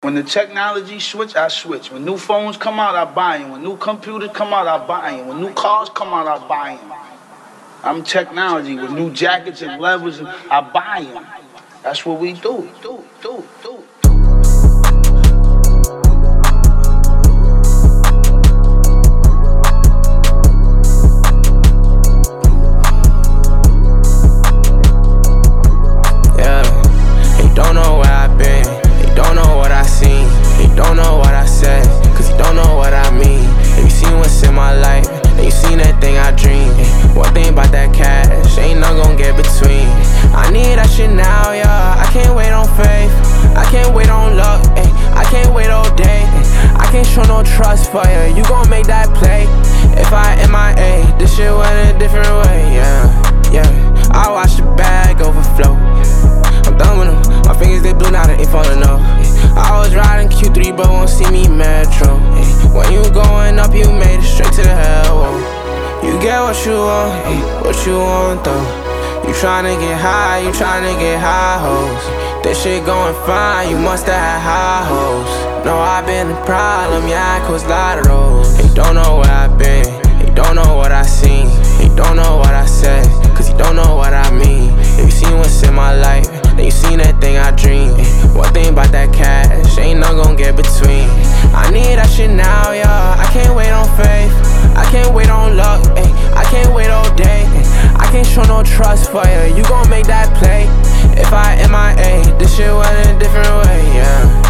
When the technology switch, I switch. When new phones come out, I buy them. When new computers come out, I buy them. When new cars come out, I buy them. I'm technology. With new jackets and levers, I buy them. That's what we do. Don't know where I've been, they don't know what I seen, they don't know what I said, cause they don't know what I mean. Have you seen what's in my life? Have you seen that thing I dream? One thing about that cash, ain't nothing gon' get between. I need that shit now, yeah, I can't wait on faith, I can't wait on luck, ay, I can't wait all day, I can't show no trust for you, you gon' make that play. If I MIA, this shit went a different way, yeah. I watch the bag overflow, I'm done with them. My fingers they blue now, they ain't falling off. I was riding Q3 but won't see me Metro. When you going up, you made it straight to the hell. Whoa. You get what you want though. You tryna get high, you tryna get high hoes. This shit going fine, you must have had high hoes. No, I've been the problem, yeah, I cause a lot of those. They don't know where I've been, they don't know what I seen, they don't know what I said, cause you don't know what I mean. Have you seen what's in my life? Then you seen that thing I dream. One thing about that cash, ain't nothing gon' get between. I need that shit now, yeah. I can't wait on faith, I can't wait on luck, ay, I can't wait all day, I can't show no trust for you, you gon' make that play. If I MIA, this shit went a different way, yeah.